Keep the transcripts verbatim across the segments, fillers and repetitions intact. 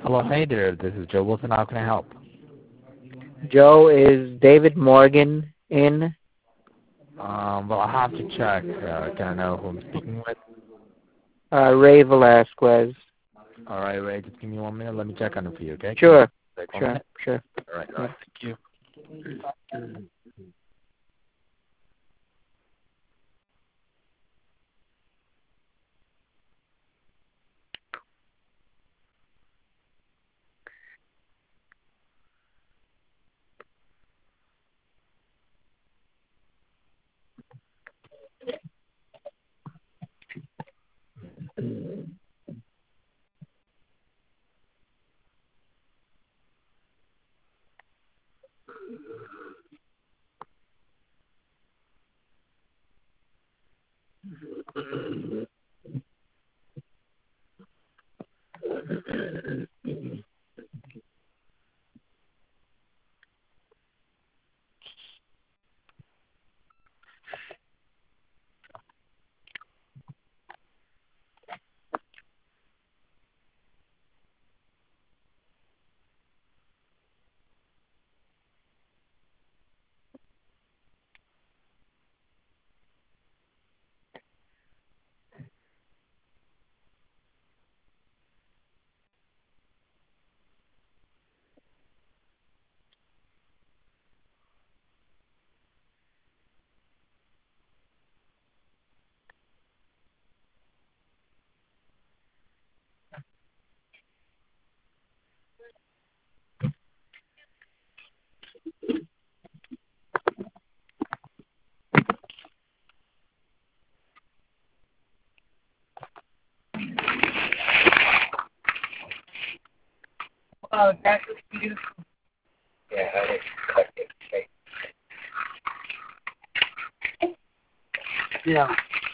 Hello, hey there. This is Joe Wilson. How can I help? Joe, is David Morgan in? Um, well, I have to check. Uh, can I know who I'm speaking with? Uh, Ray Velasquez. All right, Ray. Just give me one minute. Let me check on it for you, okay? Sure. Like one Sure. minute? Sure. All right. All right. Thank you. Oh, that's beautiful. Yeah, that is collective shape. Yeah.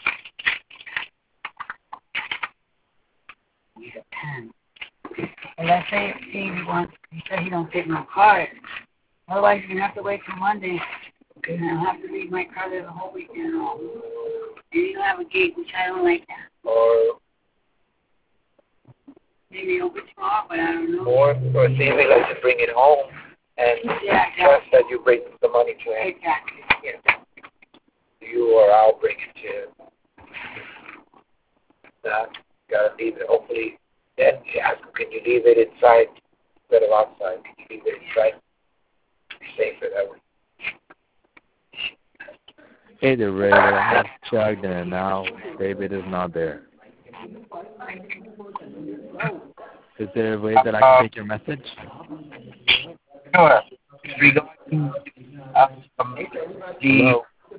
Need a pen. And let's say Steve wants, he said he don't take my card. Otherwise, you're going to have to wait till Monday. And I'll have to leave my car there the whole weekend. And you don't have a gate, which I don't like that. Or maybe open tomorrow, but I don't know. Or, or see if he lets you bring it home and yeah, trust that you bring the money to him. Exactly. Yeah. You or I'll bring it to him. That gotta leave it. Hopefully, then ask him, can you leave it inside instead of outside? Can you leave it inside? Be safer that way. Hey there, Ray. Well, I have checked, and now David is not there. Is there a way that I can take your message? Sure. Regarding um, the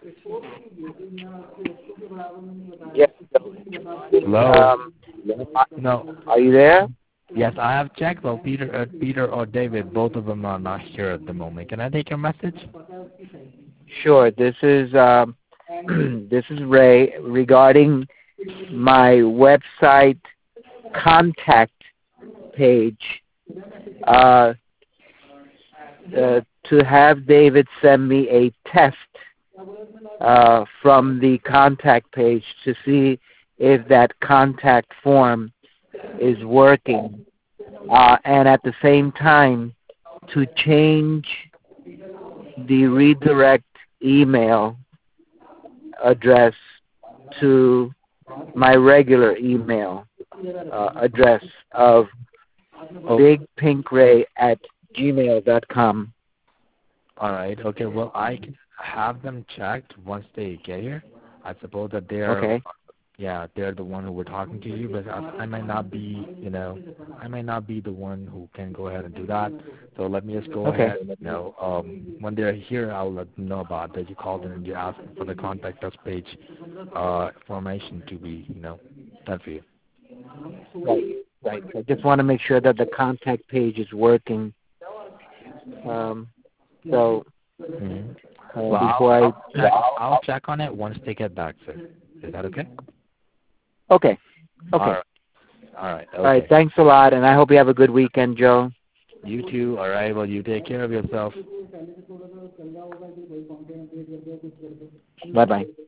yes. Hello. Um, No. are you there? Yes, I have checked. Well, Peter, uh, Peter or David, both of them are not here at the moment. Can I take your message? Sure. This is um, this is Ray regarding my website contact page. Uh, uh, to have David send me a test uh, from the contact page to see if that contact form is working, uh, and at the same time to change the redirect email address to my regular email uh, address of bigpinkray at gmail dot com. All right. Okay. Well, I can have them checked once they get here. I suppose that they're, Okay. yeah, they're the one who were talking to you, but I, I might not be, you know, I might not be the one who can go ahead and do that. So let me just go Okay. ahead and, you know, um, when they're here, I'll let them know about that you called in and you asked for the contact us page uh, information to be, you know, done for you. Right. Right. I just want to make sure that the contact page is working. Um, so Mm-hmm. uh, Well, before I'll, I. I'll, check, I'll check on it once they get back, sir. Is that okay? Okay. Okay. All right. All right. Okay. All right. Thanks a lot, and I hope you have a good weekend, Joe. You too. All right. Well, you take care of yourself. Bye bye.